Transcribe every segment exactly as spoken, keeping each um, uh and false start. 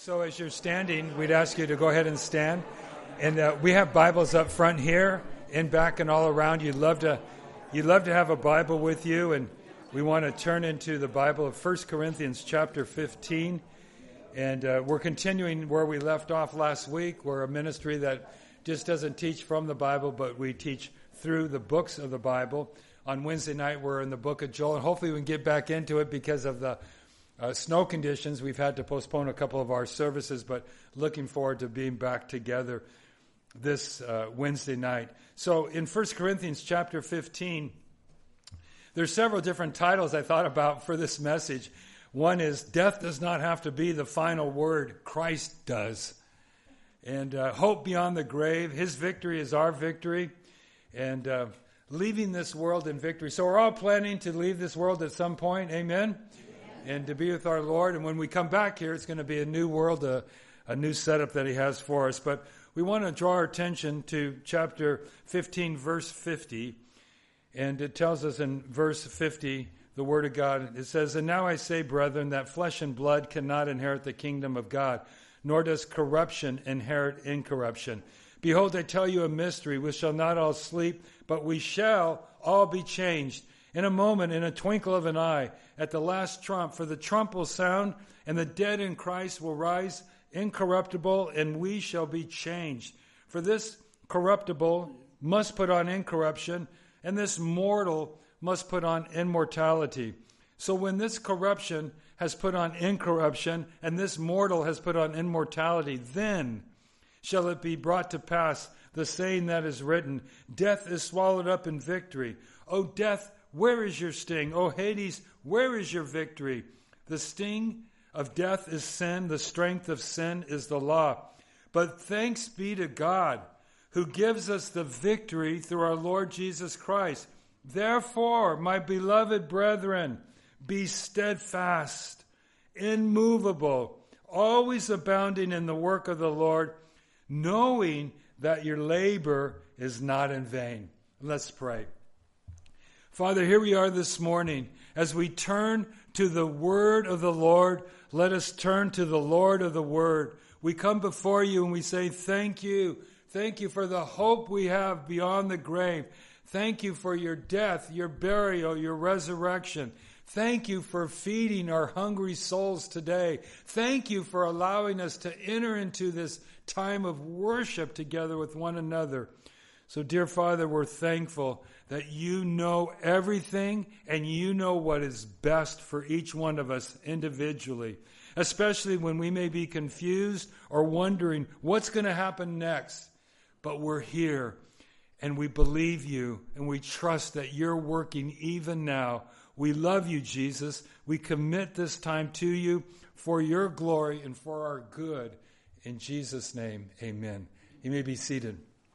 So as you're standing, we'd ask you to go ahead and stand. And uh, we have Bibles up front here, in back, and all around. You'd love to, you'd love to have a Bible with you, and we want to turn into the Bible of First Corinthians chapter fifteen. And uh, we're continuing where we left off last week. We're a ministry that just doesn't teach from the Bible, but we teach through the books of the Bible. On Wednesday night, we're in the book of Joel, and hopefully we can get back into it because of the Uh, snow conditions. We've had to postpone a couple of our services, but looking forward to being back together this uh, Wednesday night. So in First Corinthians chapter fifteen, there's several different titles I thought about for this message. One is, Death Does Not Have to Be the Final Word, Christ Does. And uh, Hope Beyond the Grave, His victory is our victory. And uh, leaving this world in victory. So we're all planning to leave this world at some point, amen? And to be with our Lord. And when we come back here, it's going to be a new world, a, a new setup that He has for us. But we want to draw our attention to chapter fifteen, verse fifty. And it tells us in verse fifty, the Word of God, it says, "And now I say, brethren, that flesh and blood cannot inherit the kingdom of God, nor does corruption inherit incorruption. Behold, I tell you a mystery. We shall not all sleep, but we shall all be changed. In a moment, in a twinkle of an eye, at the last trump, for the trump will sound, and the dead in Christ will rise incorruptible, and we shall be changed. For this corruptible must put on incorruption, and this mortal must put on immortality. So when this corruption has put on incorruption, and this mortal has put on immortality, then shall it be brought to pass the saying that is written, Death is swallowed up in victory. O death, where is your sting? O Hades, where is your victory? The sting of death is sin. The strength of sin is the law. But thanks be to God, who gives us the victory through our Lord Jesus Christ. Therefore, my beloved brethren, be steadfast, immovable, always abounding in the work of the Lord, knowing that your labor is not in vain." Let's pray. Father, here we are this morning. As we turn to the word of the Lord, let us turn to the Lord of the word. We come before you and we say, thank you. Thank you for the hope we have beyond the grave. Thank you for your death, your burial, your resurrection. Thank you for feeding our hungry souls today. Thank you for allowing us to enter into this time of worship together with one another. So, dear Father, we're thankful that you know everything and you know what is best for each one of us individually, especially when we may be confused or wondering what's going to happen next. But we're here and we believe you and we trust that you're working even now. We love you, Jesus. We commit this time to you for your glory and for our good. In Jesus' name, amen. You may be seated.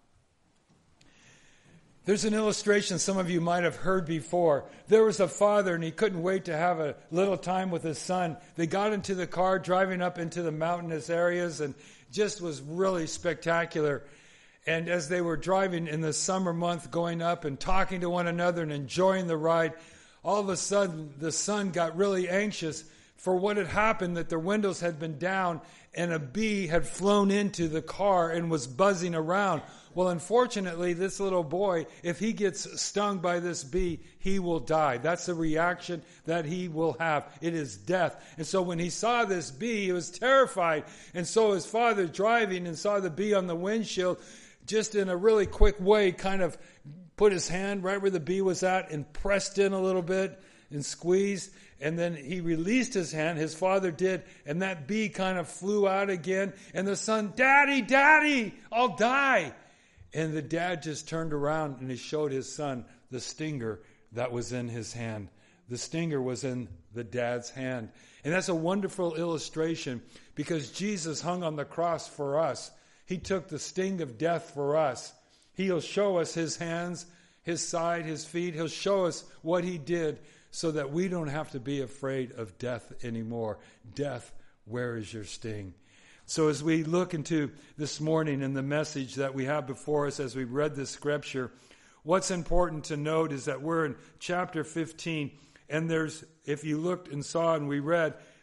There's an illustration some of you might have heard before. There was a father and he couldn't wait to have a little time with his son. They got into the car driving up into the mountainous areas and just was really spectacular. And as they were driving in the summer month going up and talking to one another and enjoying the ride, all of a sudden the son got really anxious for what had happened, that their windows had been down and a bee had flown into the car and was buzzing around. Well, unfortunately, this little boy, if he gets stung by this bee, he will die. That's the reaction that he will have. It is death. And so when he saw this bee, he was terrified. And so his father, driving and saw the bee on the windshield, just in a really quick way, kind of put his hand right where the bee was at and pressed in a little bit and squeezed. And then he released his hand, his father did, and that bee kind of flew out again. And the son, Daddy, Daddy, I'll die. And the dad just turned around and he showed his son the stinger that was in his hand. The stinger was in the dad's hand. And that's a wonderful illustration because Jesus hung on the cross for us. He took the sting of death for us. He'll show us his hands, his side, his feet. He'll show us what he did so that we don't have to be afraid of death anymore. Death, where is your sting? So as we look into this morning and the message that we have before us as we read this scripture, what's important to note is that we're in chapter fifteen, and there's, if you looked and saw and we read,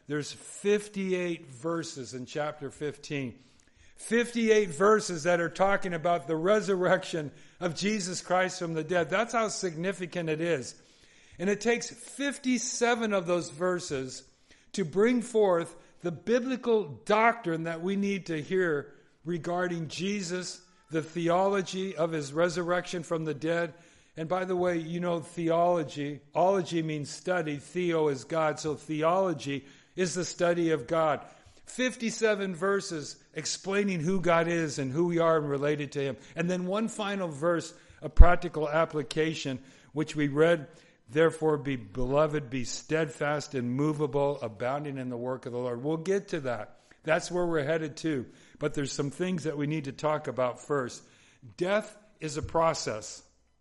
there's fifty-eight verses in chapter fifteen. fifty-eight verses that are talking about the resurrection of Jesus Christ from the dead. That's how significant it is. And it takes fifty-seven of those verses to bring forth the biblical doctrine that we need to hear regarding Jesus, the theology of his resurrection from the dead. And by the way, you know theology. Ology means study. Theo is God. So theology is the study of God. fifty-seven verses explaining who God is and who we are and related to him. And then one final verse, a practical application, which we read. Therefore, be beloved, be steadfast, immovable, abounding in the work of the Lord. We'll get to that. That's where we're headed to. But there's some things that we need to talk about first. Death is a process.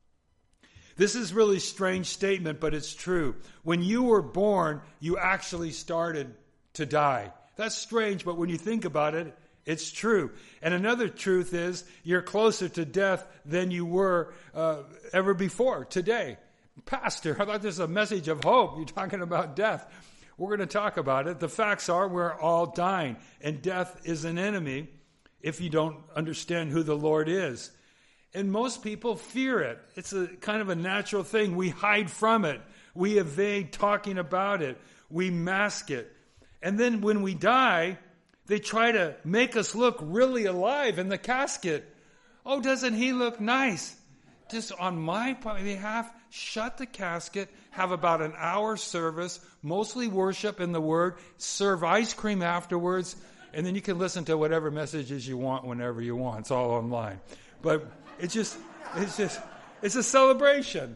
This is a really strange statement, but it's true. When you were born, you actually started to die. That's strange, but when you think about it, it's true. And another truth is you're closer to death than you were uh, ever before today. Pastor, I thought this was a message of hope. You're talking about death. We're going to talk about it. The facts are we're all dying, and death is an enemy if you don't understand who the Lord is. And most people fear it. It's a kind of a natural thing. We hide from it. We evade talking about it. We mask it. And then when we die, they try to make us look really alive in the casket. Oh, doesn't he look nice? Just on my behalf, shut the casket, have about an hour service, mostly worship in the Word, serve ice cream afterwards, and then you can listen to whatever messages you want whenever you want. It's all online. But it's just, it's just, it's a celebration.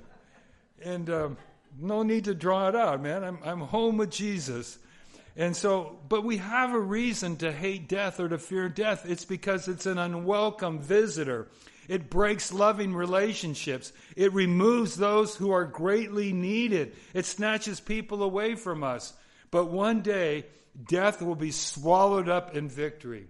And um, no need to draw it out, man. I'm, I'm home with Jesus. And so, but we have a reason to hate death or to fear death. It's because it's an unwelcome visitor. It breaks loving relationships. It removes those who are greatly needed. It snatches people away from us. But one day, death will be swallowed up in victory.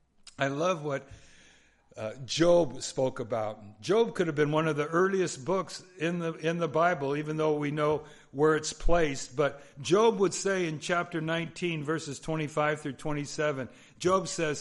I love what uh, Job spoke about. Job could have been one of the earliest books in the in the Bible, even though we know where it's placed. But Job would say in chapter nineteen, verses twenty-five through twenty-seven, Job says,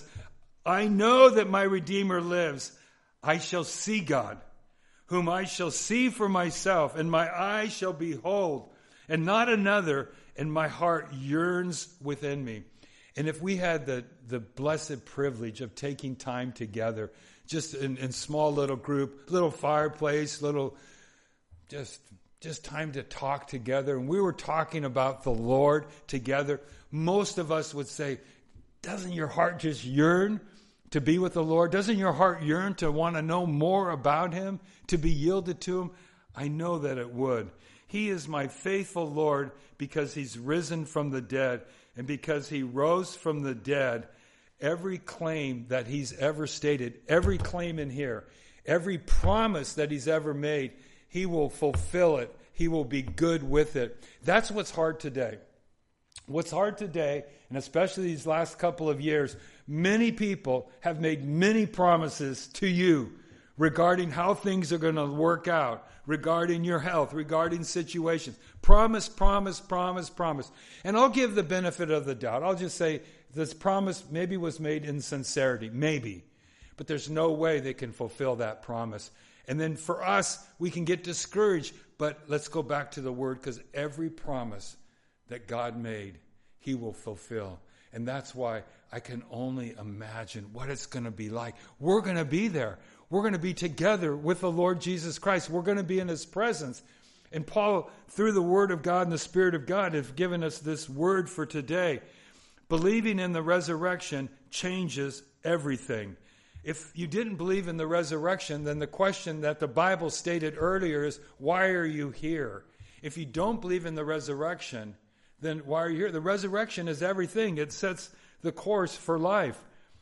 I know that my Redeemer lives. I shall see God, whom I shall see for myself, and my eyes shall behold, and not another, and my heart yearns within me. And if we had the, the blessed privilege of taking time together, just in, in small little group, little fireplace, little just just time to talk together, and we were talking about the Lord together, most of us would say, doesn't your heart just yearn to be with the Lord? Doesn't your heart yearn to want to know more about him, to be yielded to him? I know that it would. He is my faithful Lord because he's risen from the dead. And because he rose from the dead, every claim that he's ever stated, every claim in here, every promise that he's ever made, he will fulfill it. He will be good with it. That's what's hard today. What's hard today, and especially these last couple of years, many people have made many promises to you regarding how things are going to work out, regarding your health, regarding situations. Promise, promise, promise, promise. And I'll give the benefit of the doubt. I'll just say this promise maybe was made in sincerity, maybe. But there's no way they can fulfill that promise. And then for us, we can get discouraged. But let's go back to the Word, because every promise that God made, he will fulfill. And that's why I can only imagine what it's going to be like. We're going to be there. We're going to be together with the Lord Jesus Christ. We're going to be in his presence. And Paul, through the Word of God and the Spirit of God, has given us this word for today. Believing in the resurrection changes everything. If you didn't believe in the resurrection, then the question that the Bible stated earlier is, why are you here? If you don't believe in the resurrection, then why are you here? The resurrection is everything. It sets the course for life.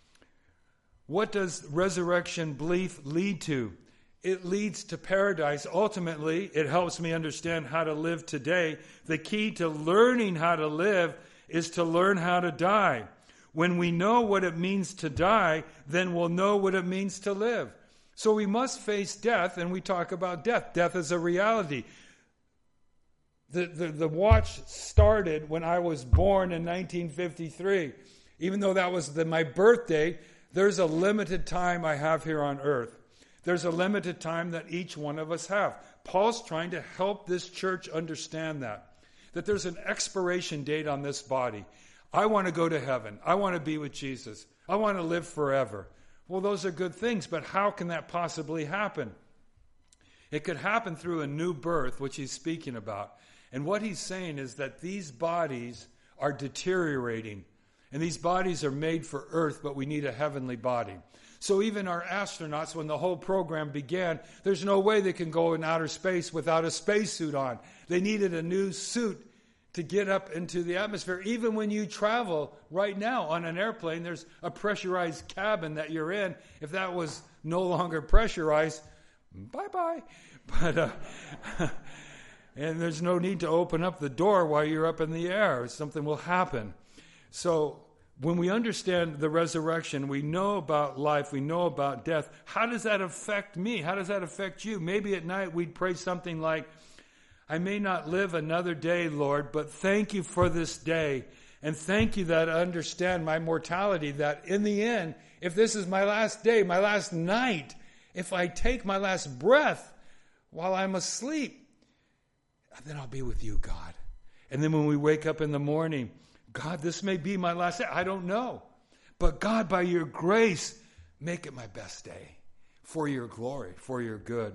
What does resurrection belief lead to? It leads to paradise. Ultimately, it helps me understand how to live today. The key to learning how to live is to learn how to die. When we know what it means to die, then we'll know what it means to live. So we must face death, and we talk about death. Death is a reality. The, the, the watch started when I was born in nineteen fifty-three. Even though that was the, my birthday, there's a limited time I have here on earth. There's a limited time that each one of us have. Paul's trying to help this church understand that. That there's an expiration date on this body. I want to go to heaven. I want to be with Jesus. I want to live forever. Well, those are good things, but how can that possibly happen? It could happen through a new birth, which he's speaking about. And what he's saying is that these bodies are deteriorating. And these bodies are made for earth, but we need a heavenly body. So even our astronauts, when the whole program began, there's no way they can go in outer space without a spacesuit on. They needed a new suit to get up into the atmosphere. Even when you travel right now on an airplane, there's a pressurized cabin that you're in. If that was no longer pressurized, bye-bye. But uh, and there's no need to open up the door while you're up in the air. Something will happen. So when we understand the resurrection, we know about life, we know about death. How does that affect me? How does that affect you? Maybe at night we'd pray something like, I may not live another day, Lord, but thank you for this day. And thank you that I understand my mortality, that in the end, if this is my last day, my last night, if I take my last breath while I'm asleep, then I'll be with you, God. And then when we wake up in the morning, God, this may be my last day. I don't know. But God, by your grace, make it my best day for your glory, for your good.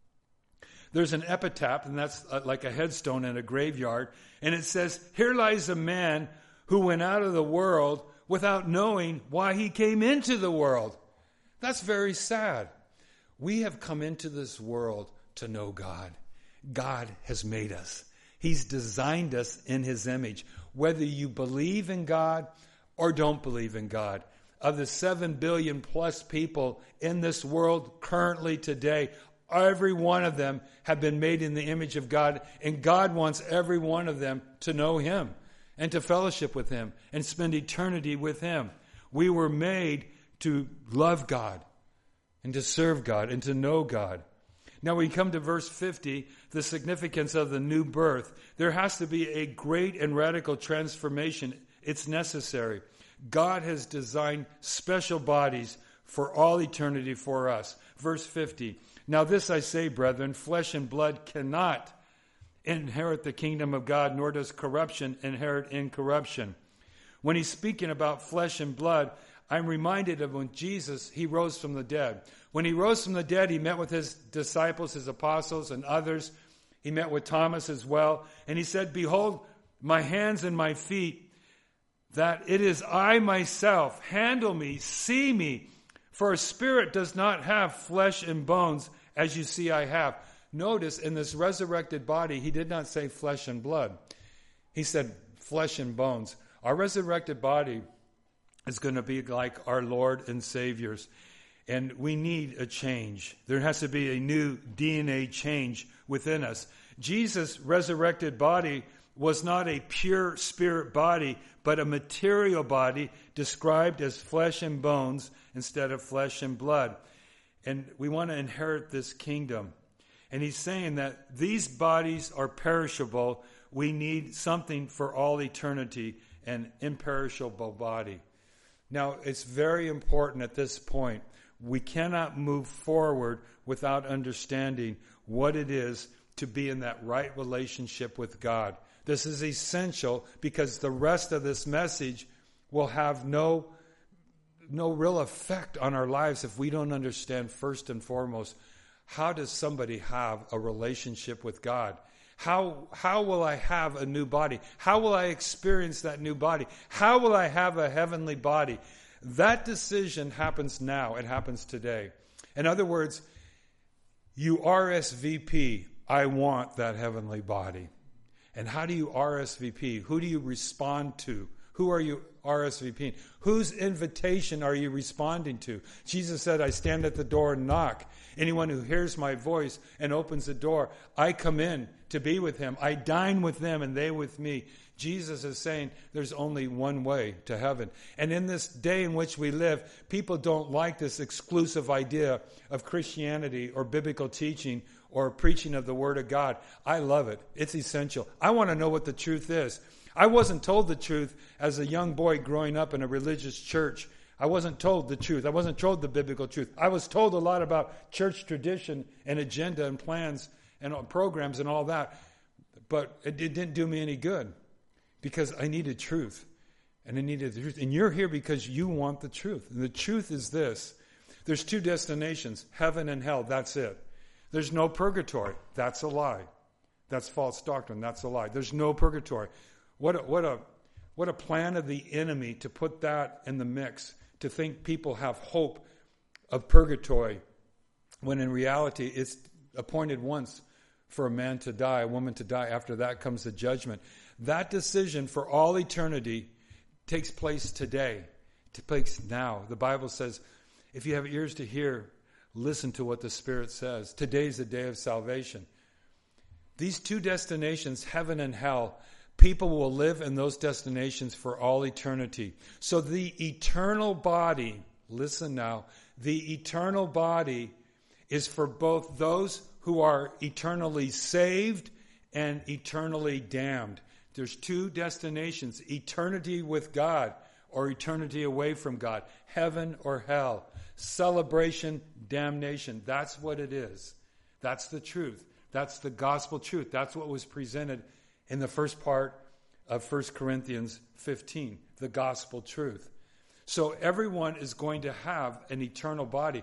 There's an epitaph, and that's like a headstone in a graveyard. And it says, here lies a man who went out of the world without knowing why he came into the world. That's very sad. We have come into this world to know God. God has made us. He's designed us in his image. Whether you believe in God or don't believe in God. Of the seven billion plus people in this world currently today, every one of them have been made in the image of God. And God wants every one of them to know him and to fellowship with him and spend eternity with him. We were made to love God and to serve God and to know God. Now we come to verse fifty, the significance of the new birth. There has to be a great and radical transformation. It's necessary. God has designed special bodies for all eternity for us. Verse fifty, now this I say, brethren, flesh and blood cannot inherit the kingdom of God, nor does corruption inherit incorruption. When he's speaking about flesh and blood, I'm reminded of when Jesus, he rose from the dead. When he rose from the dead, he met with his disciples, his apostles, and others. He met with Thomas as well. And he said, behold, my hands and my feet, that it is I myself. Handle me, see me. For a spirit does not have flesh and bones, as you see I have. Notice in this resurrected body, he did not say flesh and blood. He said flesh and bones. Our resurrected body is going to be like our Lord and Savior's. And we need a change. There has to be a new D N A change within us. Jesus' resurrected body was not a pure spirit body, but a material body described as flesh and bones instead of flesh and blood. And we want to inherit this kingdom. And he's saying that these bodies are perishable. We need something for all eternity, an imperishable body. Now, it's very important at this point. We cannot move forward without understanding what it is to be in that right relationship with God. This is essential because the rest of this message will have no, no real effect on our lives if we don't understand first and foremost, how does somebody have a relationship with God? How, how will I have a new body? How will I experience that new body? How will I have a heavenly body? That decision happens now. It happens today. In other words, you R S V P, I want that heavenly body. And how do you R S V P? Who do you respond to? Who are you R S V P ing? Whose invitation are you responding to? Jesus said, I stand at the door and knock. Anyone who hears my voice and opens the door, I come in to be with him. I dine with them and they with me. Jesus is saying there's only one way to heaven. And in this day in which we live, people don't like this exclusive idea of Christianity or biblical teaching or preaching of the Word of God. I love it. It's essential. I want to know what the truth is. I wasn't told the truth as a young boy growing up in a religious church. I wasn't told the truth. I wasn't told the biblical truth. I was told a lot about church tradition and agenda and plans and programs and all that. But it, it didn't do me any good because I needed truth. And I needed the truth. And you're here because you want the truth. And the truth is this. There's two destinations, heaven and hell. That's it. There's no purgatory. That's a lie. That's false doctrine. That's a lie. There's no purgatory. What a, what a, what a plan of the enemy to put that in the mix, to think people have hope of purgatory, when in reality it's appointed once for a man to die, a woman to die. After that comes the judgment. That decision for all eternity takes place today. It takes place now. The Bible says, if you have ears to hear, listen to what the Spirit says. Today's the day of salvation. These two destinations, heaven and hell, people will live in those destinations for all eternity. So the eternal body, listen now, the eternal body is for both those who are eternally saved and eternally damned. There's two destinations, eternity with God or eternity away from God, heaven or hell, celebration, damnation. That's what it is. That's the truth. That's the gospel truth. That's what was presented in the first part of First Corinthians fifteen, the gospel truth. So everyone is going to have an eternal body.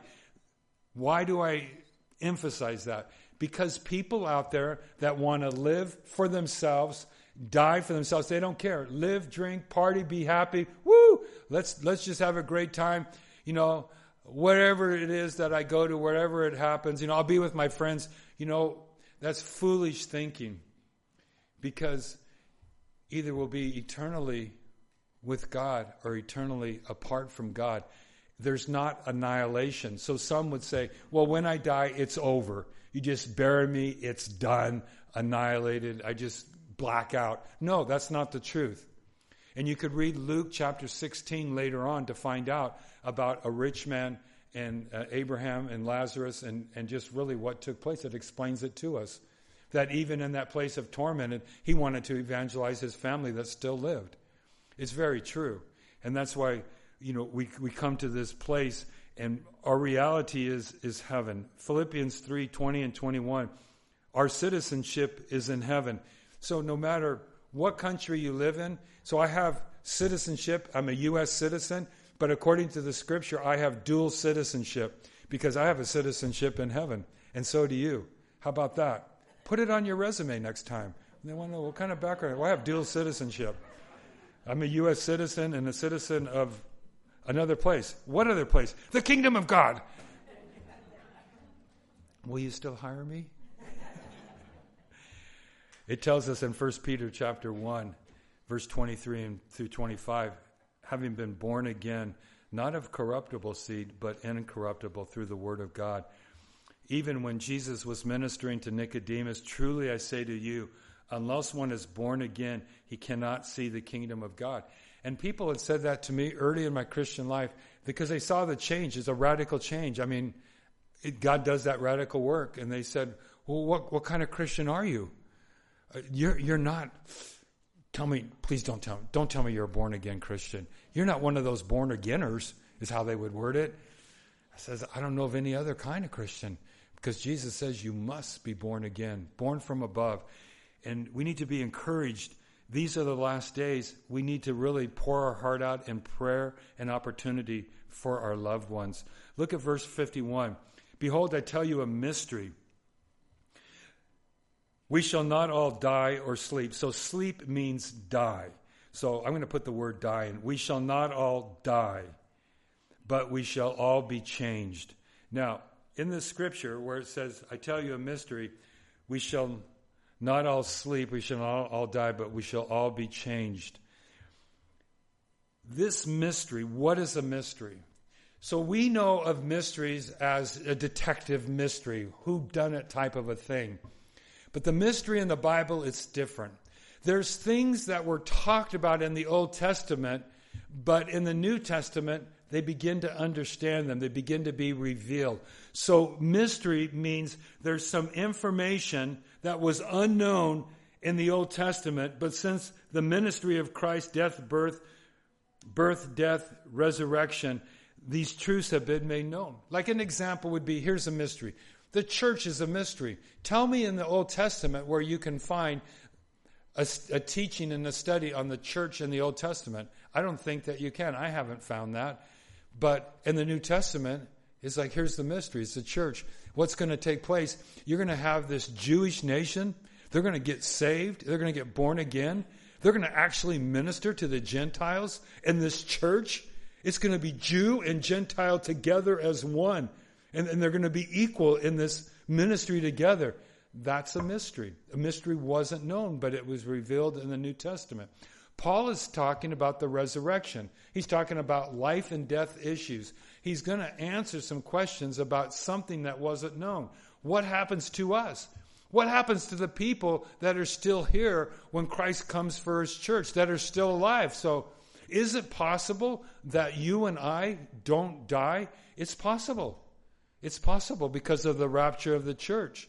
Why do I emphasize that? Because people out there that want to live for themselves, die for themselves, they don't care. Live, drink, party, be happy. Woo! Let's let's just have a great time. You know, wherever it is that I go to, wherever it happens, you know, I'll be with my friends. You know, that's foolish thinking. Because either we'll be eternally with God or eternally apart from God. There's not annihilation. So some would say, well, when I die, it's over. You just bury me, it's done, annihilated, I just black out. No, that's not the truth. And you could read Luke chapter sixteen later on to find out about a rich man and uh, Abraham and Lazarus and, and just really what took place. It explains it to us. That even in that place of torment, he wanted to evangelize his family that still lived. It's very true. And that's why, you know, we we come to this place and our reality is is heaven. Philippians three, twenty and twenty-one. Our citizenship is in heaven. So no matter what country you live in, so I have citizenship, I'm a U S citizen, but according to the scripture, I have dual citizenship because I have a citizenship in heaven, and so do you. How about that? Put it on your resume next time. They want to know what kind of background. Well, I have dual citizenship. I'm a U S citizen and a citizen of another place. What other place? The kingdom of God. Will you still hire me? It tells us in First Peter chapter one, verse twenty-three and through twenty-five, having been born again, not of corruptible seed, but incorruptible through the word of God. Even when Jesus was ministering to Nicodemus, truly I say to you, unless one is born again, he cannot see the kingdom of God. And people had said that to me early in my Christian life because they saw the change. It's a radical change. I mean, it, God does that radical work. And they said, well, what, what kind of Christian are you? Uh, you're, you're not, tell me, please don't tell me, don't tell me you're a born again Christian. You're not one of those born againers, is how they would word it. I says, I don't know of any other kind of Christian. Because Jesus says you must be born again, born from above. And we need to be encouraged. These are the last days. We need to really pour our heart out in prayer and opportunity for our loved ones. Look at verse fifty-one. Behold, I tell you a mystery. We shall not all die or sleep. So sleep means die. So I'm going to put the word die in. We shall not all die, but we shall all be changed. Now, in the scripture where it says, I tell you a mystery, we shall not all sleep, we shall not all die, but we shall all be changed. This mystery, what is a mystery? So we know of mysteries as a detective mystery, whodunit type of a thing. But the mystery in the Bible is different. There's things that were talked about in the Old Testament, but in the New Testament, they begin to understand them. They begin to be revealed. So mystery means there's some information that was unknown in the Old Testament, but since the ministry of Christ, death, birth, birth, death, resurrection, these truths have been made known. Like an example would be, here's a mystery. The church is a mystery. Tell me in the Old Testament where you can find a, a teaching and a study on the church in the Old Testament. I don't think that you can. I haven't found that. But in the New Testament, it's like, here's the mystery. It's the church. What's going to take place? You're going to have this Jewish nation. They're going to get saved. They're going to get born again. They're going to actually minister to the Gentiles. And this church, it's going to be Jew and Gentile together as one. And, and they're going to be equal in this ministry together. That's a mystery. A mystery wasn't known, but it was revealed in the New Testament. Paul is talking about the resurrection. He's talking about life and death issues. He's going to answer some questions about something that wasn't known. What happens to us? What happens to the people that are still here when Christ comes for his church, that are still alive? So is it possible that you and I don't die? It's possible. It's possible because of the rapture of the church.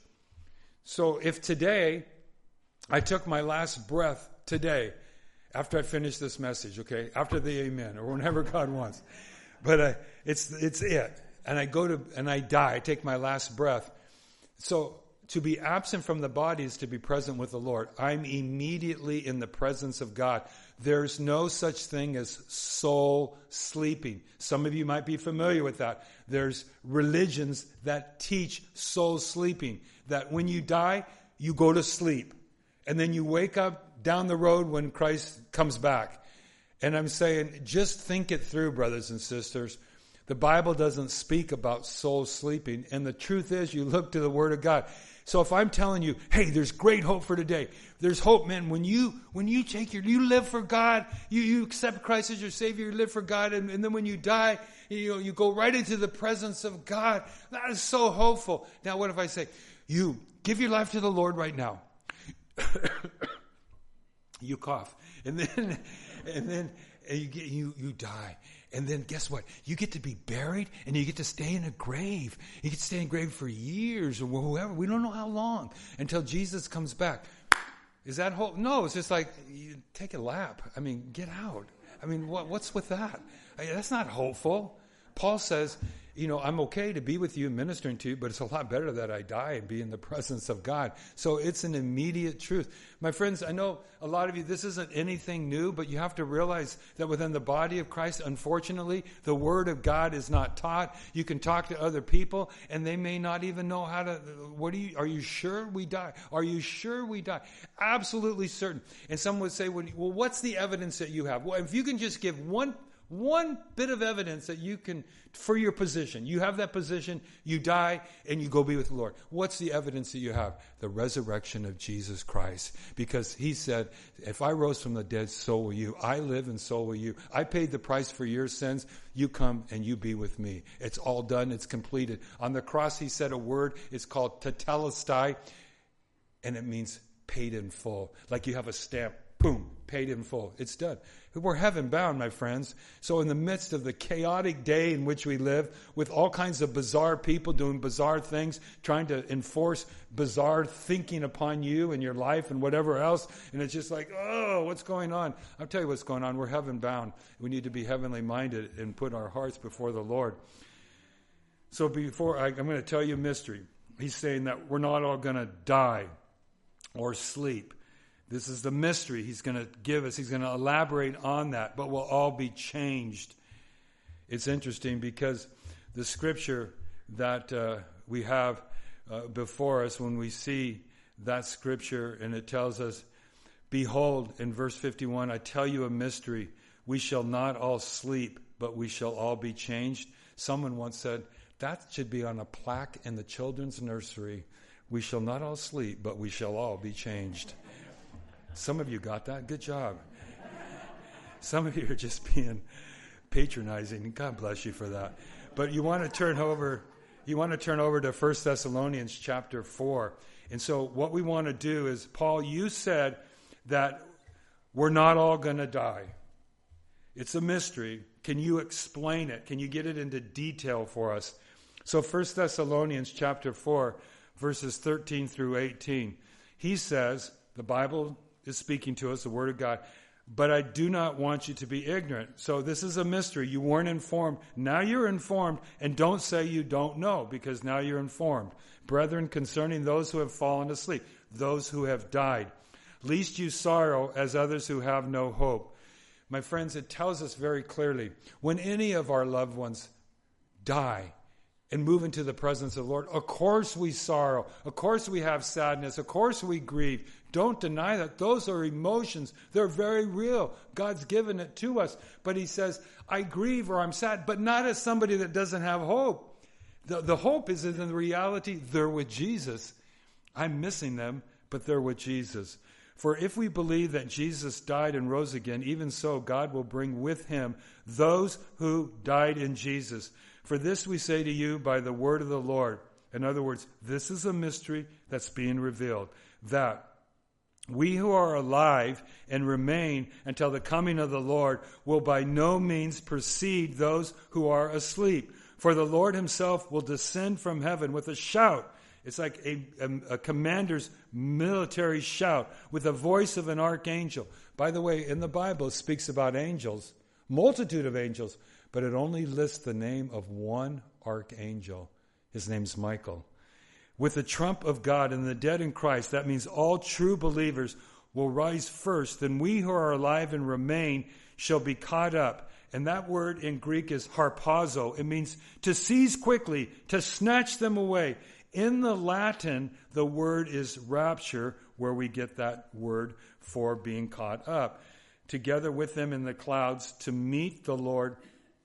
So if today I took my last breath today, after I finish this message, okay, after the amen, or whenever God wants, but uh, it's it's it, and I go to and I die, I take my last breath. So to be absent from the body is to be present with the Lord. I'm immediately in the presence of God. There's no such thing as soul sleeping. Some of you might be familiar with that. There's religions that teach soul sleeping, that when you die, you go to sleep. And then you wake up down the road when Christ comes back. And I'm saying, just think it through, brothers and sisters. The Bible doesn't speak about soul sleeping. And the truth is, you look to the Word of God. So if I'm telling you, hey, there's great hope for today. There's hope, man. When you when you take your, you live for God, you, you accept Christ as your Savior, you live for God, and, and then when you die, you know, you go right into the presence of God. That is so hopeful. Now, what if I say, you give your life to the Lord right now? You cough, and then and then you get you you die. And then guess what? You get to be buried and you get to stay in a grave. You get to stay in a grave for years or whoever. We don't know how long until Jesus comes back. Is that hope? No, it's just like, you take a lap. I mean, get out. I mean, what, what's with that? I mean, that's not hopeful. Paul says, you know, I'm okay to be with you and ministering to you, but it's a lot better that I die and be in the presence of God. So it's an immediate truth. My friends, I know a lot of you, this isn't anything new, but you have to realize that within the body of Christ, unfortunately, the Word of God is not taught. You can talk to other people, and they may not even know how to, what do you, are you sure we die? Are you sure we die? Absolutely certain. And some would say, well, what's the evidence that you have? Well, if you can just give one One bit of evidence that you can, for your position. You have that position, you die, and you go be with the Lord. What's the evidence that you have? The resurrection of Jesus Christ. Because he said, if I rose from the dead, so will you. I live and so will you. I paid the price for your sins. You come and you be with me. It's all done. It's completed. On the cross, he said a word. It's called tetelestai, and it means paid in full. Like you have a stamp. Boom, paid in full. It's done. We're heaven bound, my friends. So in the midst of the chaotic day in which we live, with all kinds of bizarre people doing bizarre things, trying to enforce bizarre thinking upon you and your life and whatever else, and it's just like, oh, what's going on? I'll tell you what's going on. We're heaven bound. We need to be heavenly minded and put our hearts before the Lord. So before I, I'm going to tell you a mystery. He's saying that we're not all going to die or sleep. This is the mystery he's going to give us. He's going to elaborate on that, but we'll all be changed. It's interesting because the scripture that uh, we have uh, before us, when we see that scripture, and it tells us, behold, in verse fifty-one, I tell you a mystery. We shall not all sleep, but we shall all be changed. Someone once said, that should be on a plaque in the children's nursery. We shall not all sleep, but we shall all be changed. Some of you got that. Good job. Some of you are just being patronizing. God bless you for that. But you want to turn over, you want to turn over to First Thessalonians chapter four. And so what we want to do is, Paul, you said that we're not all going to die. It's a mystery, Can you explain it? Can you get it into detail for us? So First Thessalonians chapter four, verses thirteen through eighteen. He says, the Bible is speaking to us, the Word of God, but I do not want you to be ignorant. So this is a mystery. You weren't informed. Now you're informed, and don't say you don't know, because now you're informed. Brethren, concerning those who have fallen asleep, those who have died, lest you sorrow as others who have no hope. My friends, it tells us very clearly, when any of our loved ones die and move into the presence of the Lord, of course we sorrow. Of course we have sadness. Of course we grieve. Don't deny that. Those are emotions. They're very real. God's given it to us. But he says, I grieve or I'm sad, but not as somebody that doesn't have hope. The, the hope is in the reality they're with Jesus. I'm missing them, but they're with Jesus. For if we believe that Jesus died and rose again, even so God will bring with him those who died in Jesus. For this we say to you by the word of the Lord. In other words, this is a mystery that's being revealed, that we who are alive and remain until the coming of the Lord will by no means precede those who are asleep. For the Lord himself will descend from heaven with a shout. It's like a, a, a commander's military shout with the voice of an archangel. By the way, in the Bible it speaks about angels, multitude of angels, but it only lists the name of one archangel. His name's Michael. With the trump of God and the dead in Christ, that means all true believers will rise first. Then we who are alive and remain shall be caught up. And that word in Greek is harpazo. It means to seize quickly, to snatch them away. In the Latin, the word is rapture, where we get that word for being caught up. Together with them in the clouds to meet the Lord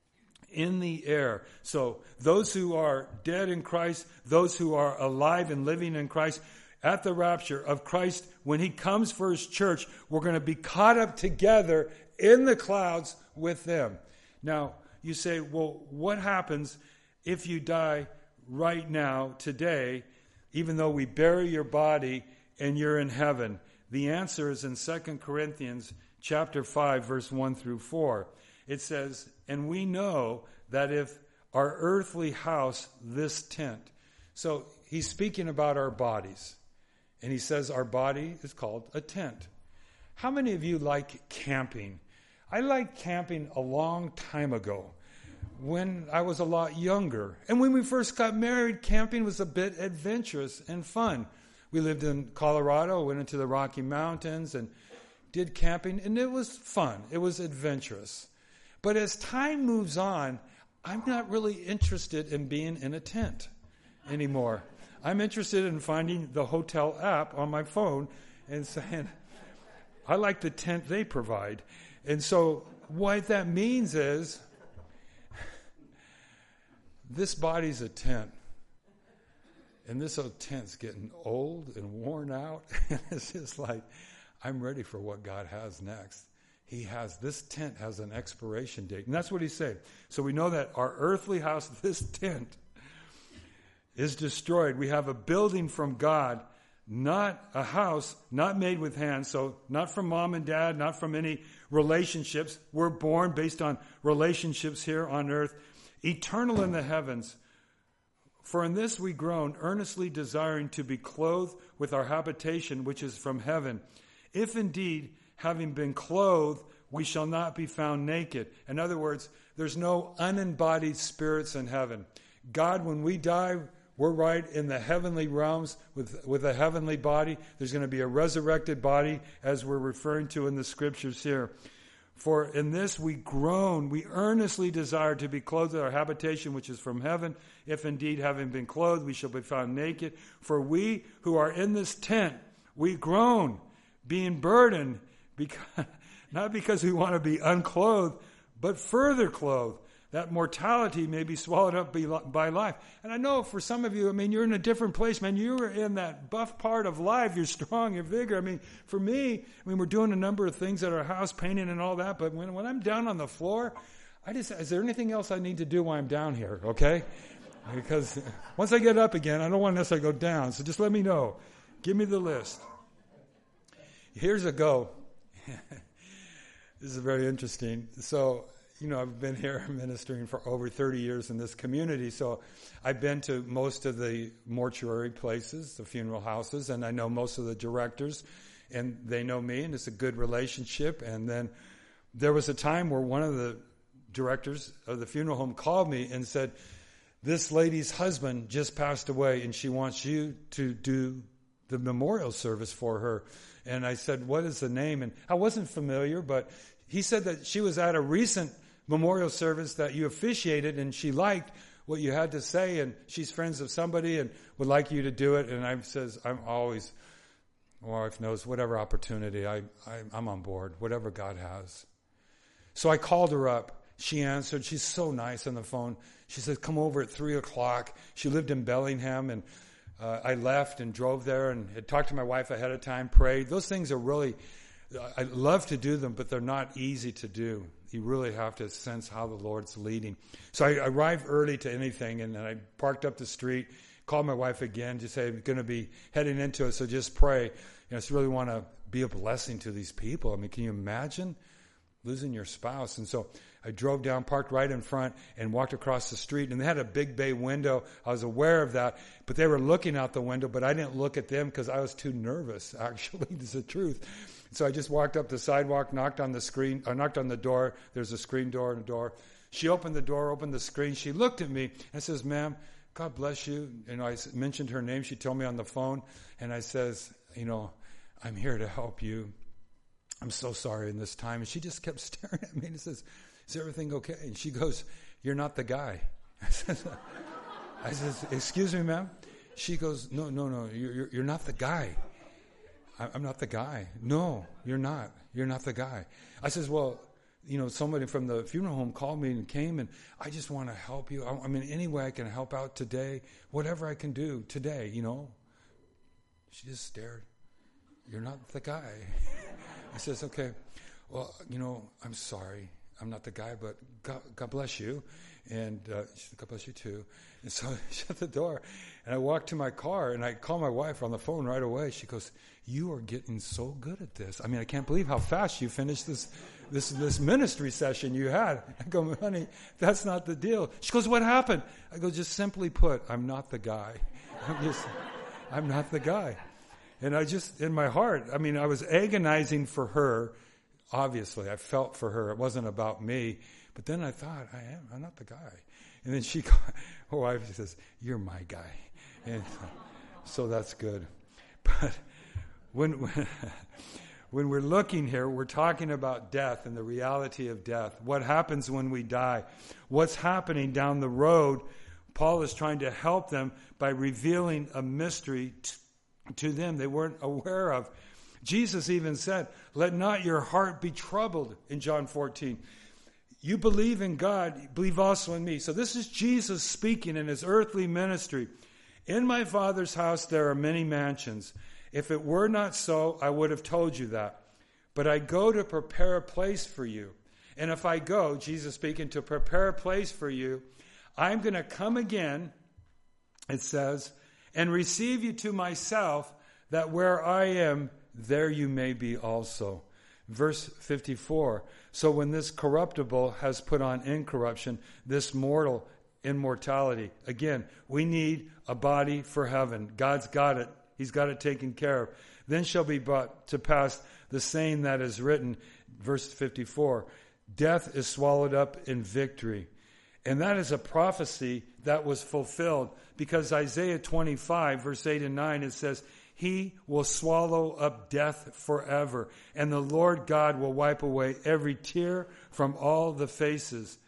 in the air. So those who are dead in Christ, those who are alive and living in Christ, at the rapture of Christ, when he comes for his church, we're going to be caught up together in the clouds with them. Now, you say, well, what happens if you die right now, today, even though we bury your body and you're in heaven? The answer is in Second Corinthians chapter five, verse one through four. It says, and we know that if our earthly house, this tent. So he's speaking about our bodies. And he says our body is called a tent. How many of you like camping? I liked camping a long time ago when I was a lot younger. And when we first got married, camping was a bit adventurous and fun. We lived in Colorado, went into the Rocky Mountains and did camping, and it was fun. It was adventurous. But as time moves on, I'm not really interested in being in a tent anymore. I'm interested in finding the hotel app on my phone and saying, I like the tent they provide. And so what that means is, this body's a tent. And this old tent's getting old and worn out. And it's just like, I'm ready for what God has next. He has, this tent has an expiration date. And that's what he said. So we know that our earthly house, this tent, is destroyed. We have a building from God, not a house, not made with hands. So not from mom and dad, not from any relationships. We're born based on relationships here on earth, eternal in the heavens. For in this we groan, earnestly desiring to be clothed with our habitation, which is from heaven. If indeed, having been clothed, we shall not be found naked. In other words, there's no unembodied spirits in heaven. God, when we die, we're right in the heavenly realms with, with a heavenly body. There's going to be a resurrected body, as we're referring to in the scriptures here. For in this we groan, we earnestly desire to be clothed with our habitation, which is from heaven. If indeed, having been clothed, we shall be found naked. For we who are in this tent, we groan, being burdened, because, not because we want to be unclothed, but further clothed, that mortality may be swallowed up by life. And I know for some of you, I mean, you're in a different place, man. You're in that buff part of life. You're strong, you're vigor. I mean, for me, I mean, we're doing a number of things at our house, painting and all that. But when, when I'm down on the floor, I just, is there anything else I need to do while I'm down here? Okay? Because once I get up again, I don't want to necessarily go down. So just let me know. Give me the list. Here's a go. This is very interesting. So, you know, I've been here ministering for over thirty years in this community, so I've been to most of the mortuary places, the funeral houses, and I know most of the directors, and they know me, and it's a good relationship. And then there was a time where one of the directors of the funeral home called me and said, this lady's husband just passed away, and she wants you to do the memorial service for her. And I said, what is the name? And I wasn't familiar, but he said that she was at a recent memorial service that you officiated, and she liked what you had to say, and she's friends of somebody and would like you to do it. And I says, I'm always, my wife knows, whatever opportunity, I, I, I'm on board, whatever God has. So I called her up. She answered. She's so nice on the phone. She said, come over at three o'clock. She lived in Bellingham, and uh, I left and drove there and had talked to my wife ahead of time, prayed. Those things are really, I love to do them, but they're not easy to do. You really have to sense how the Lord's leading. So I arrived early to anything, and then I parked up the street, called my wife again to say, I'm going to be heading into it, so just pray. You know, I just really want to be a blessing to these people. I mean, can you imagine losing your spouse? And so I drove down, parked right in front, and walked across the street. And they had a big bay window. I was aware of that, but they were looking out the window, but I didn't look at them because I was too nervous, actually. This is the truth. So I just walked up the sidewalk, knocked on the screen, or knocked on the door. There's a screen door and a door. She opened the door, opened the screen. She looked at me and says, ma'am, God bless you. You know, I mentioned her name. She told me on the phone, and I says, you know, I'm here to help you. I'm so sorry in this time. And she just kept staring at me and says, is everything okay? And she goes, you're not the guy. I says, I says, excuse me, ma'am? She goes, no, no, no, you're, you're not the guy. I'm not the guy. No, you're not. You're not the guy. I says, well, you know, somebody from the funeral home called me and came, and I just want to help you. I, I mean, any way I can help out today, whatever I can do today, you know. She just stared. You're not the guy. I says, okay, well, you know, I'm sorry. I'm not the guy, but God, God bless you. And uh, she said, God bless you too. And so I shut the door, and I walked to my car, and I called my wife on the phone right away. She goes, you are getting so good at this. I mean, I can't believe how fast you finished this this this ministry session you had. I go, honey, that's not the deal. She goes, what happened? I go, just simply put, I'm not the guy. I'm just, I'm not the guy. And I just, in my heart, I mean, I was agonizing for her. Obviously, I felt for her. It wasn't about me. But then I thought, I am. I'm not the guy. And then she, her wife says, you're my guy. And so that's good. But when, when, when we're looking here, we're talking about death and the reality of death. What happens when we die? What's happening down the road? Paul is trying to help them by revealing a mystery t- to them they weren't aware of. Jesus even said, let not your heart be troubled in John fourteen. You believe in God, believe also in me. So this is Jesus speaking in his earthly ministry. In my Father's house there are many mansions. If it were not so, I would have told you that. But I go to prepare a place for you. And if I go, Jesus speaking, to prepare a place for you, I'm going to come again, it says, and receive you to myself, that where I am, there you may be also. Verse fifty-four, so when this corruptible has put on incorruption, this mortal immortality. Again, we need a body for heaven. God's got it. He's got it taken care of. Then shall be brought to pass the saying that is written, verse fifty-four, death is swallowed up in victory. And that is a prophecy that was fulfilled, because Isaiah twenty-five, verse eight and nine, it says, he will swallow up death forever, and the Lord God will wipe away every tear from all the faces.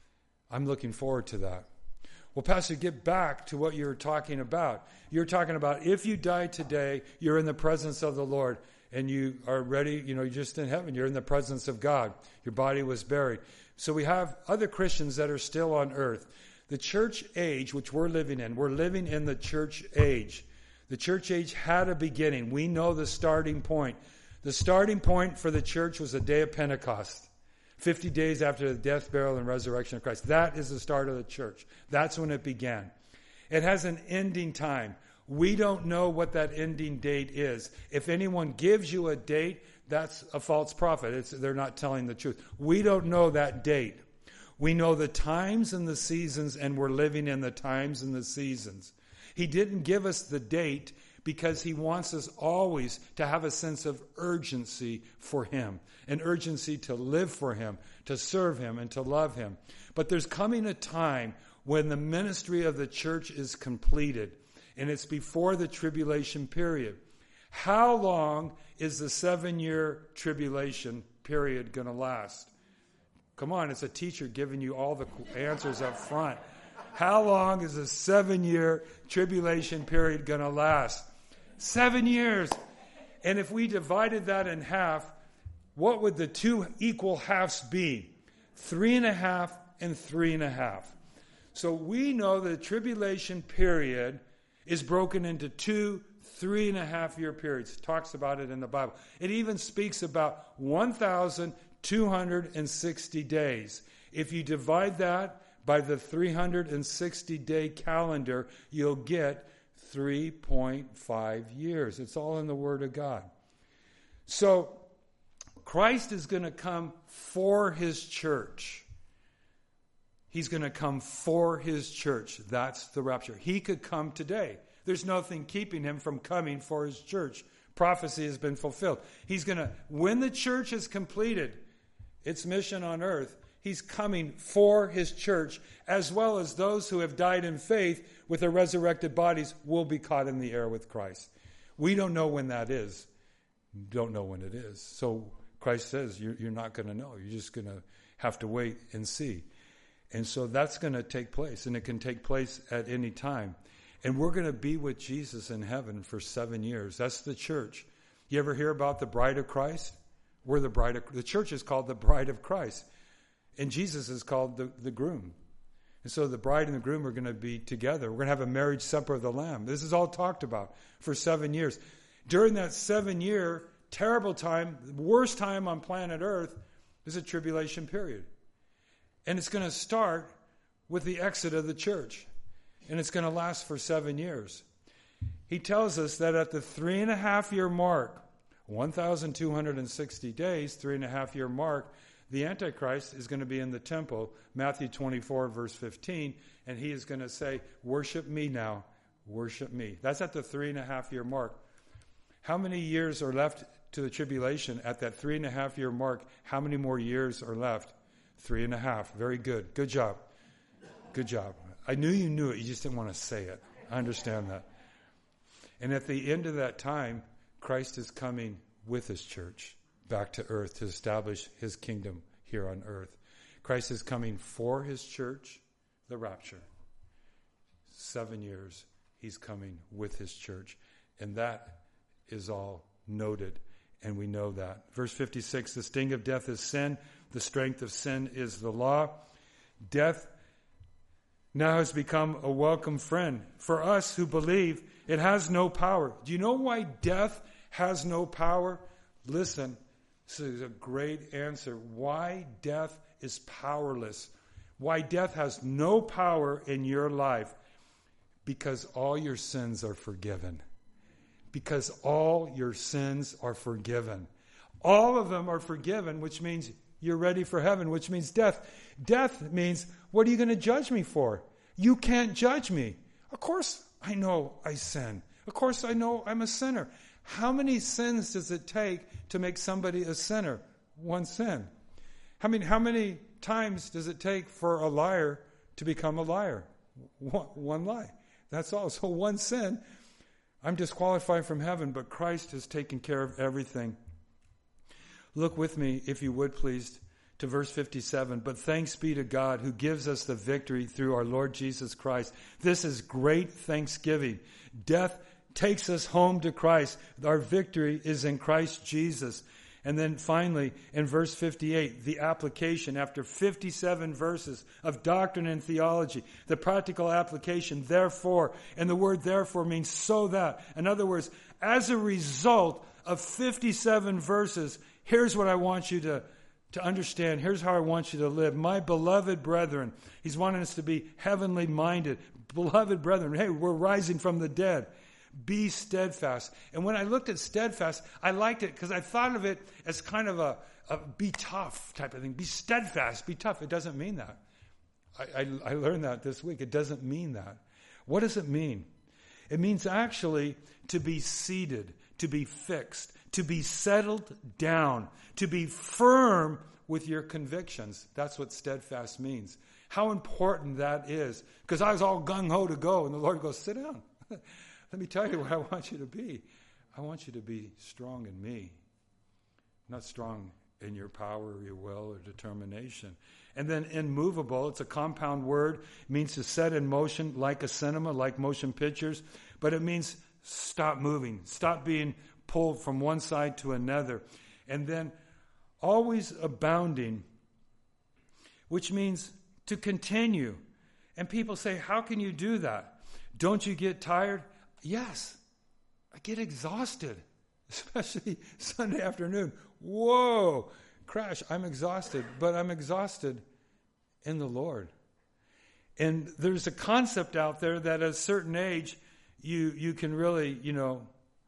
I'm looking forward to that. Well, Pastor, get back to what you were talking about. You're talking about if you die today, you're in the presence of the Lord, and you are ready, you know, you're just in heaven. You're in the presence of God. Your body was buried. So we have other Christians that are still on earth. The church age, which we're living in, we're living in the church age. The church age had a beginning. We know the starting point. The starting point for the church was the day of Pentecost, fifty days after the death, burial, and resurrection of Christ. That is the start of the church. That's when it began. It has an ending time. We don't know what that ending date is. If anyone gives you a date, that's a false prophet. It's, they're not telling the truth. We don't know that date. We know the times and the seasons, and we're living in the times and the seasons. He didn't give us the date because he wants us always to have a sense of urgency for him, an urgency to live for him, to serve him, and to love him. But there's coming a time when the ministry of the church is completed, and it's before the tribulation period. How long is the seven-year tribulation period going to last? Come on, it's a teacher giving you all the answers up front. How long is the seven-year tribulation period going to last? Seven years. And if we divided that in half, what would the two equal halves be? Three and a half and three and a half. So we know the tribulation period is broken into two three and a half year periods. It talks about it in the Bible. It even speaks about one thousand two hundred sixty days. If you divide that by the three hundred sixty day calendar, you'll get three point five years. It's all in the Word of God. So Christ is going to come for his church. He's going to come for his church. That's the rapture. He could come today. There's nothing keeping him from coming for his church. Prophecy has been fulfilled. He's going to, when the church is completed its mission on earth, he's coming for his church, as well as those who have died in faith with their resurrected bodies will be caught in the air with Christ. We don't know when that is. Don't know when it is. So Christ says you're, you're not going to know. You're just going to have to wait and see. And so that's going to take place, and it can take place at any time. And we're going to be with Jesus in heaven for seven years. That's the church. You ever hear about the bride of Christ? We're the bride of the church is called the bride of Christ. And Jesus is called the, the groom. And so the bride and the groom are going to be together. We're going to have a marriage supper of the Lamb. This is all talked about for seven years. During that seven-year terrible time, the worst time on planet Earth, is a tribulation period. And it's going to start with the exit of the church. And it's going to last for seven years. He tells us that at the three and a half year mark, one thousand two hundred sixty days, three and a half year mark, the Antichrist is going to be in the temple, Matthew twenty-four, verse fifteen, and he is going to say, worship me now, worship me. That's at the three and a half year mark. How many years are left to the tribulation at that three and a half year mark? How many more years are left? Three and a half. Very good. Good job. Good job. I knew you knew it. You just didn't want to say it. I understand that. And at the end of that time, Christ is coming with his church back to earth to establish his kingdom here on earth. Christ is coming for his church, the rapture. Seven years, he's coming with his church. And that is all noted, and we know that. Verse fifty-six, the sting of death is sin. The strength of sin is the law. Death now has become a welcome friend. For us who believe, it has no power. Do you know why death has no power? Listen, this is a great answer. Why death is powerless. Why death has no power in your life. Because all your sins are forgiven. Because all your sins are forgiven. All of them are forgiven, which means you're ready for heaven, which means death. Death means, what are you going to judge me for? You can't judge me. Of course I know I sin. Of course I know I'm a sinner. How many sins does it take to make somebody a sinner? One sin. I mean, how many times does it take for a liar to become a liar? One, one lie. That's all. So one sin. I'm disqualified from heaven, but Christ has taken care of everything. Look with me, if you would please, to verse fifty-seven. But thanks be to God who gives us the victory through our Lord Jesus Christ. This is great thanksgiving. Death takes us home to Christ. Our victory is in Christ Jesus. And then finally, in verse fifty-eight, the application after fifty-seven verses of doctrine and theology, the practical application, therefore, and the word therefore means so that. In other words, as a result of fifty-seven verses, here's what I want you to, to understand. Here's how I want you to live. My beloved brethren, he's wanting us to be heavenly minded. Beloved brethren, hey, we're rising from the dead. Be steadfast. And when I looked at steadfast, I liked it because I thought of it as kind of a, a be tough type of thing. Be steadfast, be tough. It doesn't mean that. I, I, I learned that this week. It doesn't mean that. What does it mean? It means actually to be seated, to be fixed, to be settled down, to be firm with your convictions. That's what steadfast means. How important that is. Because I was all gung-ho to go, and the Lord goes, sit down. Let me tell you what I want you to be. I want you to be strong in me, not strong in your power or your will or determination. And then immovable, it's a compound word. It means to set in motion like a cinema, like motion pictures. But it means stop moving, stop being pulled from one side to another. And then always abounding, which means to continue. And people say, how can you do that? Don't you get tired? Yes, I get exhausted, especially Sunday afternoon. Whoa, crash, I'm exhausted, but I'm exhausted in the Lord. And there's a concept out there that at a certain age, you you can really, you know,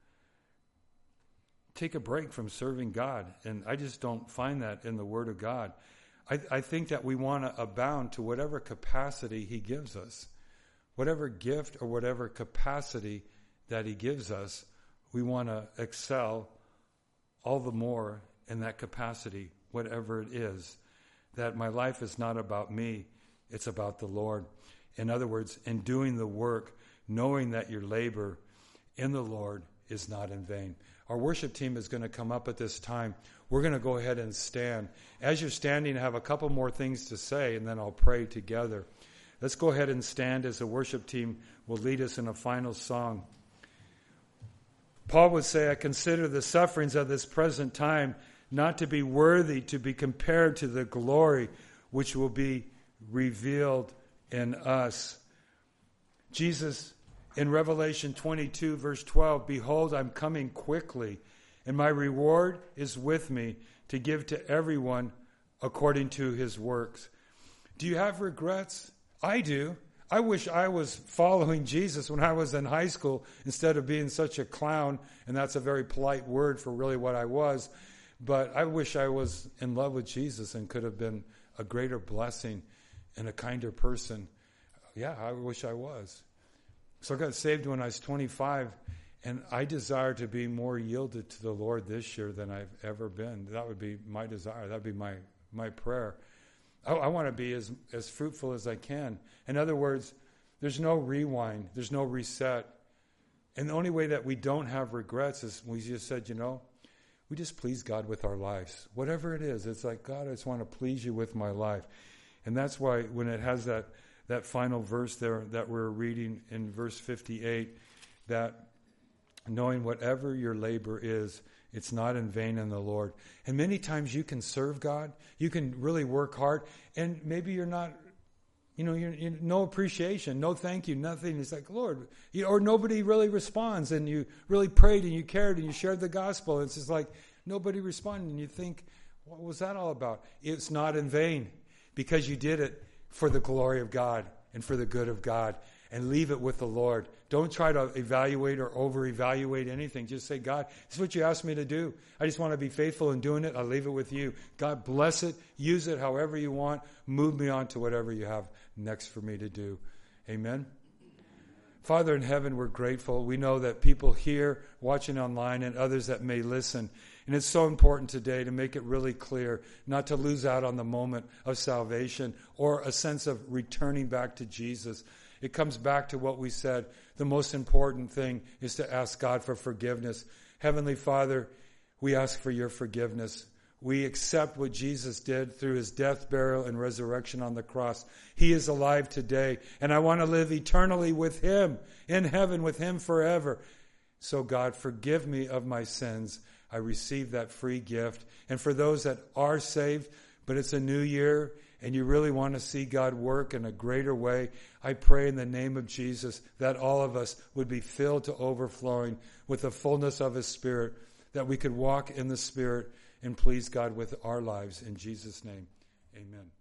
take a break from serving God. And I just don't find that in the Word of God. I, I think that we want to abound to whatever capacity He gives us. Whatever gift or whatever capacity that He gives us, we want to excel all the more in that capacity, whatever it is. That my life is not about me, it's about the Lord. In other words, in doing the work, knowing that your labor in the Lord is not in vain. Our worship team is going to come up at this time. We're going to go ahead and stand. As you're standing, I have a couple more things to say, and then I'll pray together. Let's go ahead and stand as the worship team will lead us in a final song. Paul would say, I consider the sufferings of this present time not to be worthy to be compared to the glory which will be revealed in us. Jesus, in Revelation twenty-two, verse twelve, behold, I'm coming quickly, and my reward is with me to give to everyone according to his works. Do you have regrets? I do. I wish I was following Jesus when I was in high school instead of being such a clown, and that's a very polite word for really what I was. But I wish I was in love with Jesus and could have been a greater blessing and a kinder person. Yeah, I wish I was. So I got saved when I was twenty-five, and I desire to be more yielded to the Lord this year than I've ever been. That would be my desire. That would be my, my prayer. I, I want to be as, as fruitful as I can. In other words, there's no rewind. There's no reset. And the only way that we don't have regrets is we just said, you know, we just please God with our lives. Whatever it is, it's like, God, I just want to please you with my life. And that's why when it has that, that final verse there that we're reading in verse fifty-eight, that knowing whatever your labor is, it's not in vain in the Lord. And many times you can serve God. You can really work hard. And maybe you're not, you know, you're, you're no appreciation, no thank you, nothing. It's like, Lord, you, or nobody really responds. And you really prayed and you cared and you shared the gospel. And it's just like nobody responded. And you think, what was that all about? It's not in vain because you did it for the glory of God and for the good of God. And leave it with the Lord. Don't try to evaluate or over-evaluate anything. Just say, God, this is what you asked me to do. I just want to be faithful in doing it. I'll leave it with you. God, bless it. Use it however you want. Move me on to whatever you have next for me to do. Amen. Father in heaven, we're grateful. We know that people here, watching online, and others that may listen. And it's so important today to make it really clear, not to lose out on the moment of salvation or a sense of returning back to Jesus. It comes back to what we said. The most important thing is to ask God for forgiveness. Heavenly Father, we ask for your forgiveness. We accept what Jesus did through his death, burial, and resurrection on the cross. He is alive today, and I want to live eternally with him, in heaven with him forever. So God, forgive me of my sins. I receive that free gift. And for those that are saved, but it's a new year, and you really want to see God work in a greater way, I pray in the name of Jesus that all of us would be filled to overflowing with the fullness of his Spirit, that we could walk in the Spirit and please God with our lives. In Jesus' name, amen.